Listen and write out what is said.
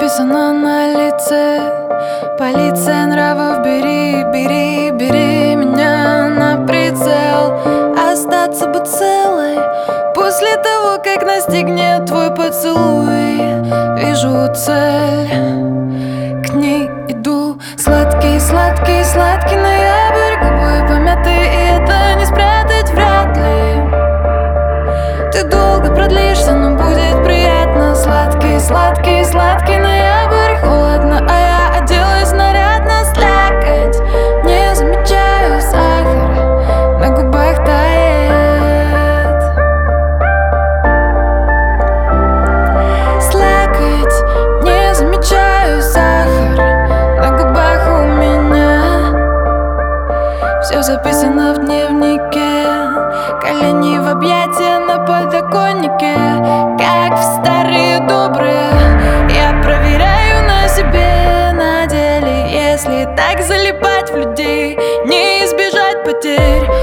написано на лице. Полиция нравов, бери, бери, бери меня на прицел. Остаться бы целой после того, как настигнет твой поцелуй. Вижу цель, к ней иду. Сладкий, сладкий, сладкий ноябрь, губы помяты, и это не спрятать вряд ли. Ты долго продлишься, но будет приятно. Сладкий, сладкий, сладкий ноябрь, холодно, а я оделась нарядно. Слякоть, не замечаю сахар, на губах тает. Слякоть, не замечаю сахар, на губах у меня. Все записано в дневнике, колени в объятия на подоконнике. Как в старые добрые, я проверяю на себе, на деле. Если так залипать в людей, не избежать потерь.